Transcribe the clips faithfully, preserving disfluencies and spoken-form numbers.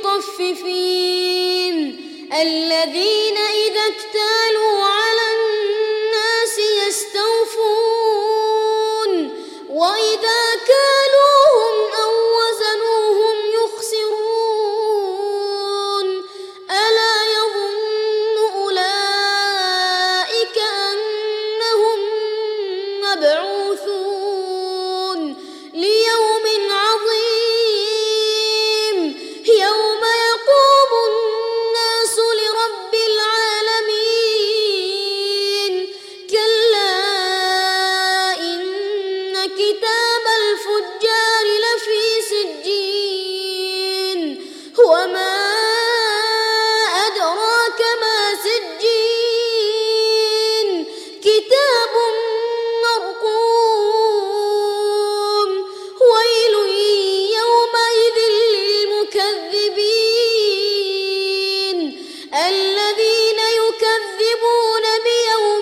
المطففين الذين إذا اكتالوا على الناس يستوفون وإذا كالوهم أو وزنوهم يخسرون ألا يظن أولئك أنهم مبعوثون ليوم عظيم يوم يقوم الناس لرب العالمين كلا إن كتاب الفجار لفي سجين وما أدراك ما سجين كتاب مرقوم ويل يومئذ للمكذبين الذين يكذبون بيوم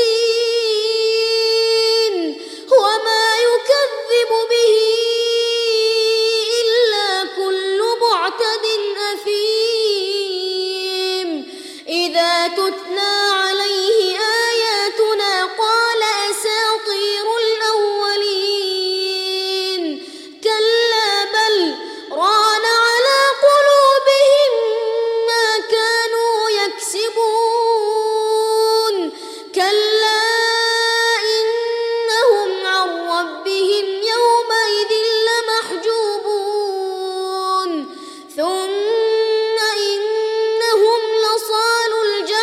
الدين وما يكذب به إلا كل معتد أثيم إذا تتلى عليه آياتنا قال أساطير الأولين كلا بل ران على قلوبهم ما كانوا يكسبون كلا إنهم عن ربهم يومئذ لمحجوبون ثم إنهم لصالوا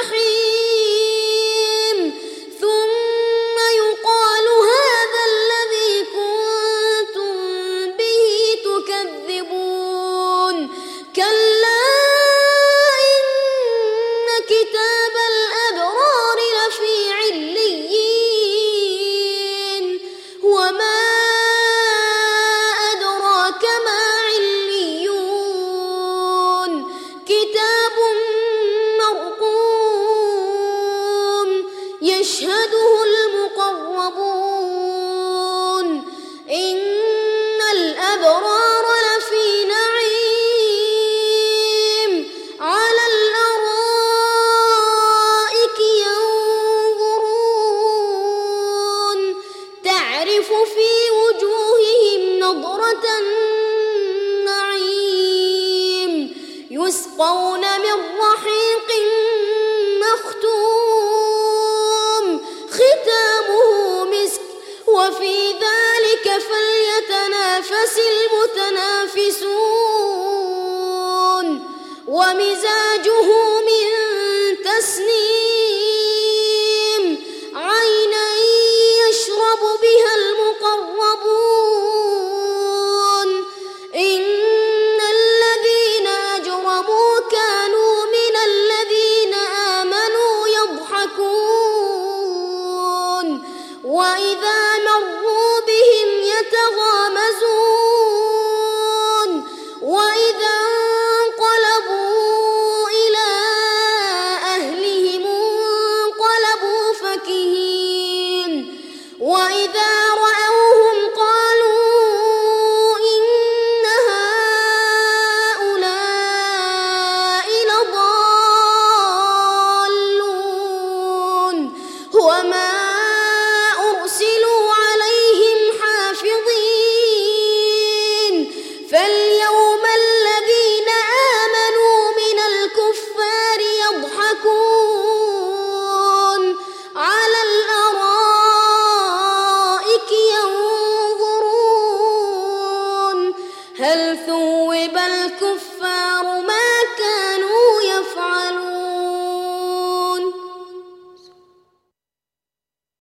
الجحيم ثم يقال هذا الذي كنتم به تكذبون كلا إن كتاب الأبرار لفي عليين وما أدراك ما عليون كتاب مرقوم يشهده المقربون إن الأبرار لفي نعيم على الأرائك ينظرون تعرف في وجوههم نضرة النعيم يسقون من رحيق مختوم ختامه مسك وفي ذلك فليتنافس المتنافسون ومزاجه